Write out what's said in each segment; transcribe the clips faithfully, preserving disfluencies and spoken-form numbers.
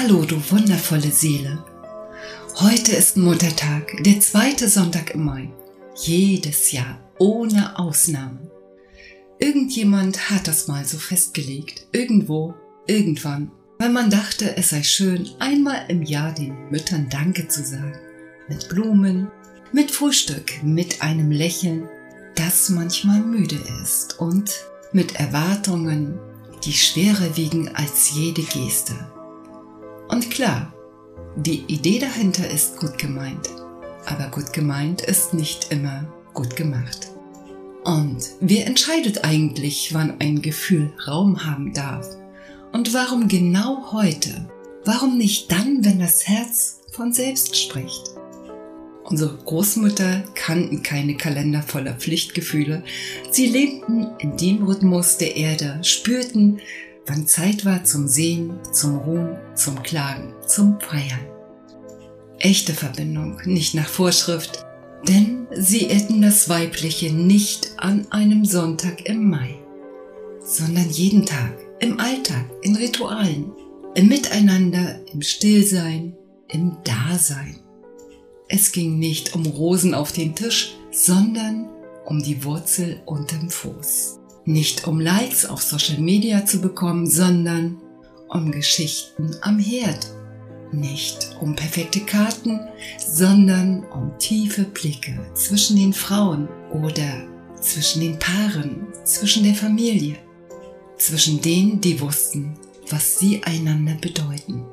Hallo, du wundervolle Seele. Heute ist Muttertag, der zweite Sonntag im Mai. Jedes Jahr, ohne Ausnahme. Irgendjemand hat das mal so festgelegt, irgendwo, irgendwann, weil man dachte, es sei schön, einmal im Jahr den Müttern Danke zu sagen. Mit Blumen, mit Frühstück, mit einem Lächeln, das manchmal müde ist und mit Erwartungen, die schwerer wiegen als jede Geste. Und klar, die Idee dahinter ist gut gemeint, aber gut gemeint ist nicht immer gut gemacht. Und wer entscheidet eigentlich, wann ein Gefühl Raum haben darf? Und warum genau heute? Warum nicht dann, wenn das Herz von selbst spricht? Unsere Großmütter kannten keine Kalender voller Pflichtgefühle. Sie lebten in dem Rhythmus der Erde, spürten, wann Zeit war zum Sehen, zum Ruhen, zum Klagen, zum Feiern. Echte Verbindung, nicht nach Vorschrift, denn sie ehrten das Weibliche nicht an einem Sonntag im Mai, sondern jeden Tag, im Alltag, in Ritualen, im Miteinander, im Stillsein, im Dasein. Es ging nicht um Rosen auf den Tisch, sondern um die Wurzel unterm Fuß. Nicht um Likes auf Social Media zu bekommen, sondern um Geschichten am Herd. Nicht um perfekte Karten, sondern um tiefe Blicke zwischen den Frauen oder zwischen den Paaren, zwischen der Familie, zwischen denen, die wussten, was sie einander bedeuten.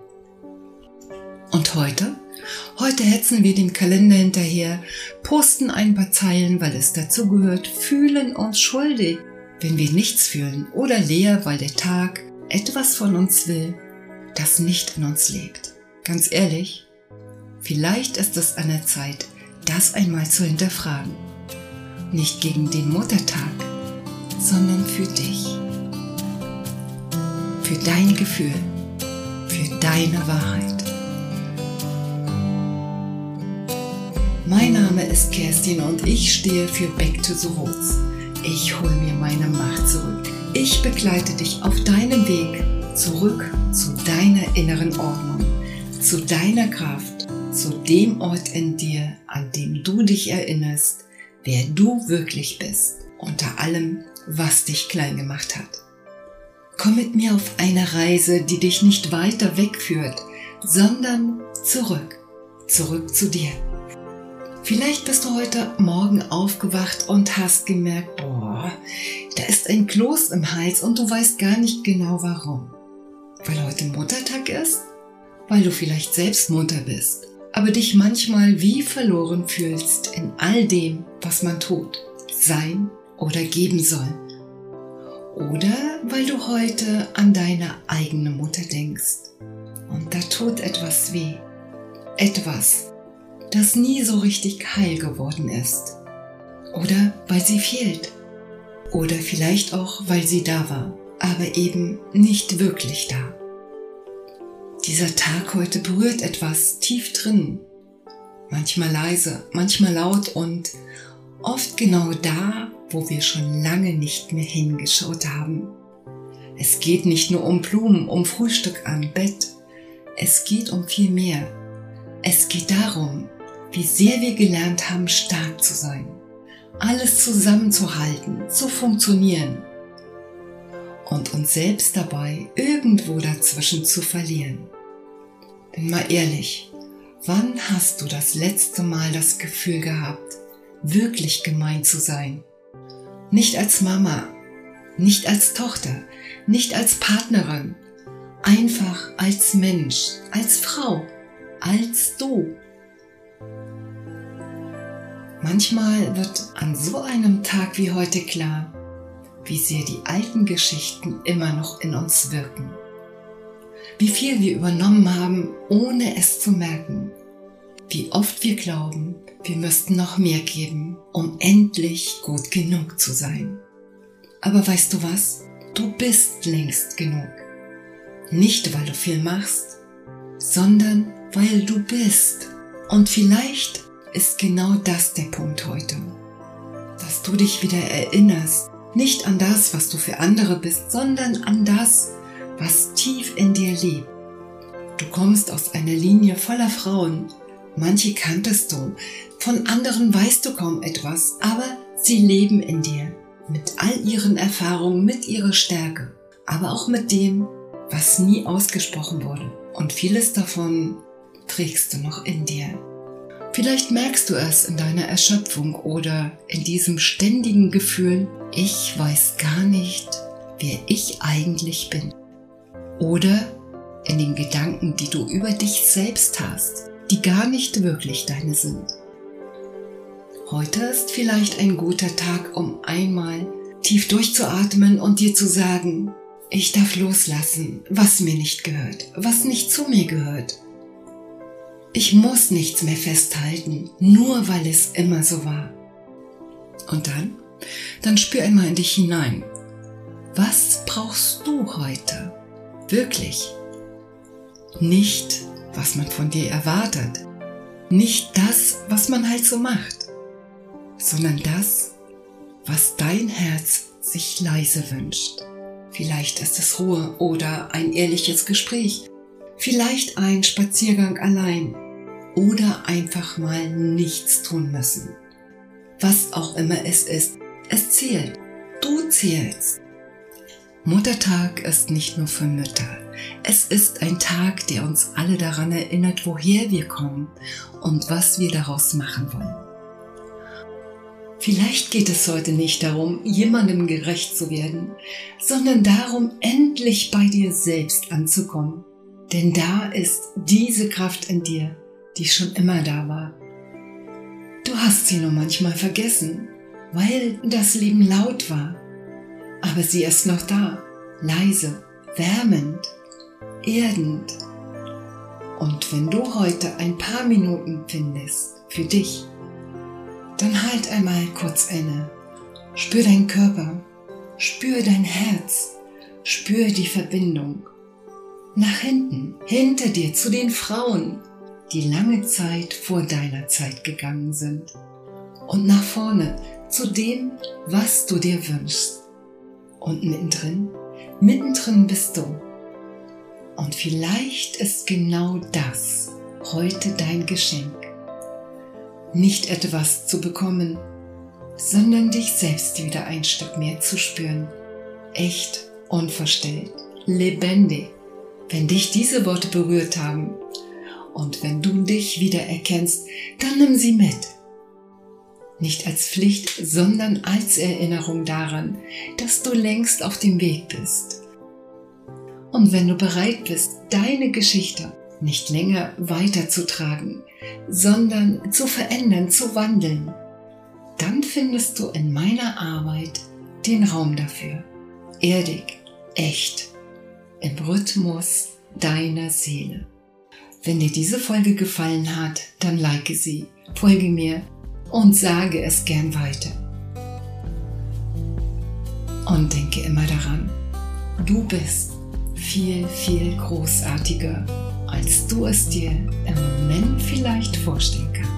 Und heute? Heute hetzen wir dem Kalender hinterher, posten ein paar Zeilen, weil es dazugehört, fühlen uns schuldig, wenn wir nichts fühlen, oder leer, weil der Tag etwas von uns will, das nicht in uns lebt. Ganz ehrlich, vielleicht ist es an der Zeit, das einmal zu hinterfragen. Nicht gegen den Muttertag, sondern für dich. Für dein Gefühl, für deine Wahrheit. Mein Name ist Kerstin und ich stehe für Back to the Roots. Ich hole mir meine Macht zurück. Ich begleite dich auf deinem Weg zurück zu deiner inneren Ordnung, zu deiner Kraft, zu dem Ort in dir, an dem du dich erinnerst, wer du wirklich bist, unter allem, was dich klein gemacht hat. Komm mit mir auf eine Reise, die dich nicht weiter wegführt, sondern zurück, zurück zu dir. Vielleicht bist du heute Morgen aufgewacht und hast gemerkt, boah, da ist ein Kloß im Hals und du weißt gar nicht genau warum. Weil heute Muttertag ist? Weil du vielleicht selbst Mutter bist, aber dich manchmal wie verloren fühlst in all dem, was man tut, sein oder geben soll. Oder weil du heute an deine eigene Mutter denkst und da tut etwas weh. Etwas, das nie so richtig heil geworden ist. Oder weil sie fehlt. Oder vielleicht auch, weil sie da war, aber eben nicht wirklich da. Dieser Tag heute berührt etwas tief drin. Manchmal leise, manchmal laut und oft genau da, wo wir schon lange nicht mehr hingeschaut haben. Es geht nicht nur um Blumen, um Frühstück am Bett. Es geht um viel mehr. Es geht darum, wie sehr wir gelernt haben, stark zu sein, alles zusammenzuhalten, zu funktionieren und uns selbst dabei irgendwo dazwischen zu verlieren. Denn mal ehrlich, wann hast du das letzte Mal das Gefühl gehabt, wirklich gemein zu sein? Nicht als Mama, nicht als Tochter, nicht als Partnerin, einfach als Mensch, als Frau, als du. Manchmal wird an so einem Tag wie heute klar, wie sehr die alten Geschichten immer noch in uns wirken. Wie viel wir übernommen haben, ohne es zu merken. Wie oft wir glauben, wir müssten noch mehr geben, um endlich gut genug zu sein. Aber weißt du was? Du bist längst genug. Nicht, weil du viel machst, sondern weil du bist. Und vielleicht ist genau das der Punkt heute. Dass du dich wieder erinnerst, nicht an das, was du für andere bist, sondern an das, was tief in dir lebt. Du kommst aus einer Linie voller Frauen. Manche kanntest du, von anderen weißt du kaum etwas, aber sie leben in dir, mit all ihren Erfahrungen, mit ihrer Stärke, aber auch mit dem, was nie ausgesprochen wurde. Und vieles davon trägst du noch in dir. Vielleicht merkst du es in deiner Erschöpfung oder in diesem ständigen Gefühl, ich weiß gar nicht, wer ich eigentlich bin. Oder in den Gedanken, die du über dich selbst hast, die gar nicht wirklich deine sind. Heute ist vielleicht ein guter Tag, um einmal tief durchzuatmen und dir zu sagen, ich darf loslassen, was mir nicht gehört, was nicht zu mir gehört. Ich muss nichts mehr festhalten, nur weil es immer so war. Und dann, dann spür einmal in dich hinein. Was brauchst du heute? Wirklich. Nicht, was man von dir erwartet. Nicht das, was man halt so macht. Sondern das, was dein Herz sich leise wünscht. Vielleicht ist es Ruhe oder ein ehrliches Gespräch. Vielleicht ein Spaziergang allein oder einfach mal nichts tun müssen. Was auch immer es ist, es zählt. Du zählst. Muttertag ist nicht nur für Mütter. Es ist ein Tag, der uns alle daran erinnert, woher wir kommen und was wir daraus machen wollen. Vielleicht geht es heute nicht darum, jemandem gerecht zu werden, sondern darum, endlich bei dir selbst anzukommen. Denn da ist diese Kraft in dir, die schon immer da war. Du hast sie nur manchmal vergessen, weil das Leben laut war. Aber sie ist noch da, leise, wärmend, erdend. Und wenn du heute ein paar Minuten findest für dich, dann halt einmal kurz inne. Spür deinen Körper, spür dein Herz, spür die Verbindung. Nach hinten, hinter dir, zu den Frauen, die lange Zeit vor deiner Zeit gegangen sind. Und nach vorne, zu dem, was du dir wünschst. Und mittendrin, mittendrin bist du. Und vielleicht ist genau das heute dein Geschenk. Nicht etwas zu bekommen, sondern dich selbst wieder ein Stück mehr zu spüren. Echt, unverstellt, lebendig. Wenn dich diese Worte berührt haben und wenn du dich wieder erkennst, dann nimm sie mit. Nicht als Pflicht, sondern als Erinnerung daran, dass du längst auf dem Weg bist. Und wenn du bereit bist, deine Geschichte nicht länger weiterzutragen, sondern zu verändern, zu wandeln, dann findest du in meiner Arbeit den Raum dafür. Erdig, echt, im Rhythmus deiner Seele. Wenn dir diese Folge gefallen hat, dann like sie, folge mir und sage es gern weiter. Und denke immer daran, du bist viel, viel großartiger, als du es dir im Moment vielleicht vorstellen kannst.